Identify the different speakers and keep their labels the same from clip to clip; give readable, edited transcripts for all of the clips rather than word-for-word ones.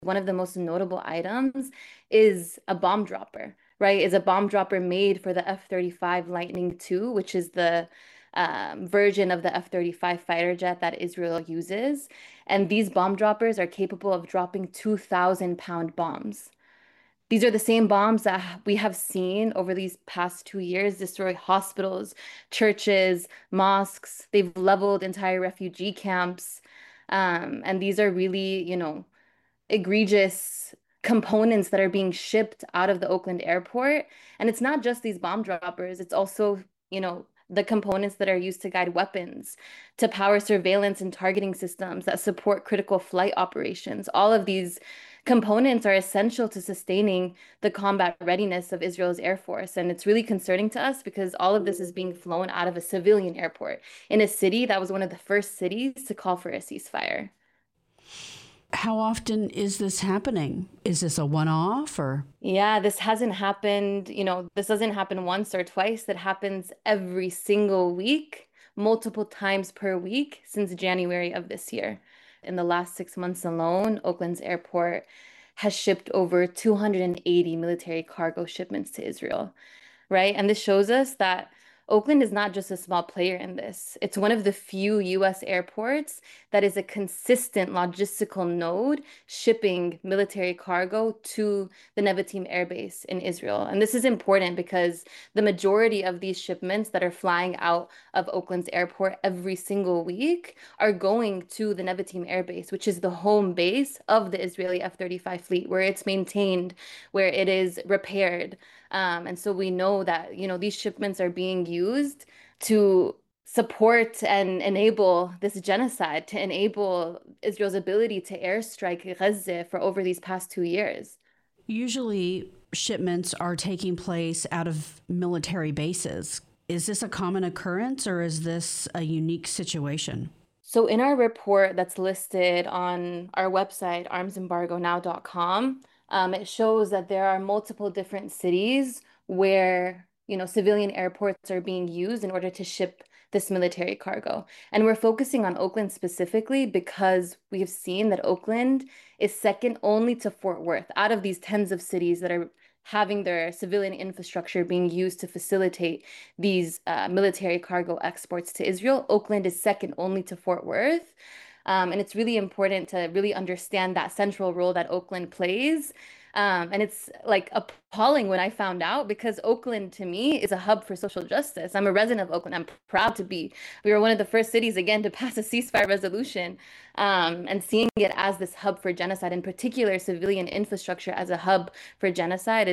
Speaker 1: One of the most notable items is a bomb dropper, right? Is a bomb dropper made for the F-35 Lightning II, which is the version of the F-35 fighter jet that Israel uses. And these bomb droppers are capable of dropping 2,000-pound bombs. These are the same bombs that we have seen over these past 2 years destroy hospitals, churches, mosques. They've leveled entire refugee camps. And these are really, egregious components that are being shipped out of the Oakland airport. And it's not just these bomb droppers, it's also, the components that are used to guide weapons, to power surveillance and targeting systems that support critical flight operations. All of these components are essential to sustaining the combat readiness of Israel's Air Force. And it's really concerning to us because all of this is being flown out of a civilian airport in a city that was one of the first cities to call for a ceasefire.
Speaker 2: How often is this happening? Is this a one-off or?
Speaker 1: Yeah, this hasn't happened, this doesn't happen once or twice. It happens every single week, multiple times per week since January of this year. In the last 6 months alone, Oakland's airport has shipped over 280 military cargo shipments to Israel, right? And this shows us that Oakland is not just a small player in this. It's one of the few US airports that is a consistent logistical node shipping military cargo to the Nevatim Air Base in Israel. And this is important because the majority of these shipments that are flying out of Oakland's airport every single week are going to the Nevatim Air Base, which is the home base of the Israeli F-35 fleet, where it's maintained, where it is repaired. And so we know that, these shipments are being used to support and enable this genocide, to enable Israel's ability to airstrike Gaza for over these past 2 years.
Speaker 2: Usually shipments are taking place out of military bases. Is this a common occurrence or is this a unique situation?
Speaker 1: So in our report that's listed on our website, armsembargonow.com, it shows that there are multiple different cities where, civilian airports are being used in order to ship this military cargo. And we're focusing on Oakland specifically because we have seen that Oakland is second only to Fort Worth out of these tens of cities that are having their civilian infrastructure being used to facilitate these military cargo exports to Israel. Oakland is second only to Fort Worth. And it's really important to really understand that central role that Oakland plays. And it's like appalling when I found out because Oakland to me is a hub for social justice. I'm a resident of Oakland. I'm proud to be. We were one of the first cities again to pass a ceasefire resolution, and seeing it as this hub for genocide, in particular civilian infrastructure as a hub for genocide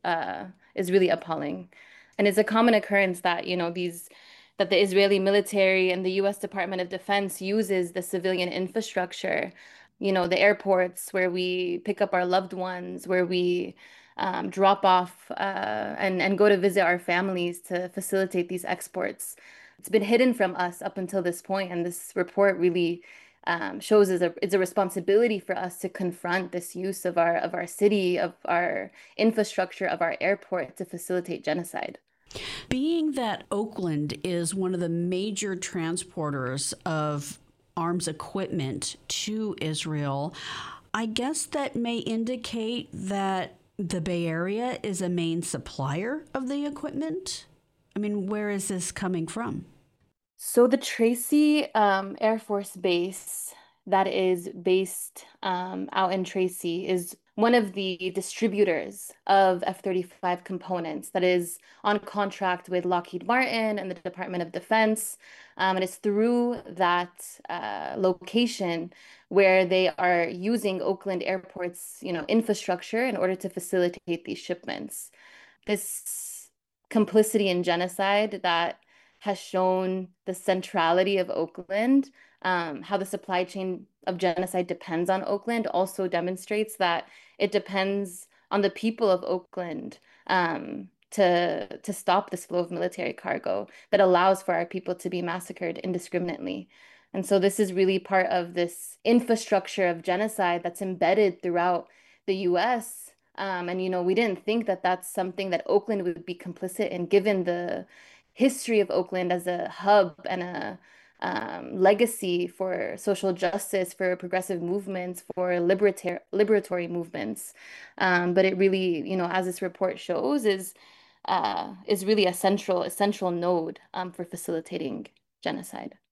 Speaker 1: is really appalling. And it's a common occurrence that, that the Israeli military and the US Department of Defense uses the civilian infrastructure, the airports where we pick up our loved ones, where we drop off and go to visit our families to facilitate these exports. It's been hidden from us up until this point, and this report really shows it's a responsibility for us to confront this use of our city, of our infrastructure, of our airport to facilitate genocide.
Speaker 2: Being that Oakland is one of the major transporters of arms equipment to Israel, I guess that may indicate that the Bay Area is a main supplier of the equipment. I mean, where is this coming from?
Speaker 1: So the Tracy Air Force Base that is based out in Tracy is one of the distributors of F-35 components that is on contract with Lockheed Martin and the Department of Defense. And it's through that location where they are using Oakland Airport's, infrastructure in order to facilitate these shipments. This complicity in genocide that has shown the centrality of Oakland, how the supply chain of genocide depends on Oakland, also demonstrates that it depends on the people of Oakland to stop this flow of military cargo that allows for our people to be massacred indiscriminately. And so this is really part of this infrastructure of genocide that's embedded throughout the US. And, we didn't think that that's something that Oakland would be complicit in, given the history of Oakland as a hub and legacy for social justice, for progressive movements, for liberatory movements. But it really, as this report shows, is really a central node for facilitating genocide.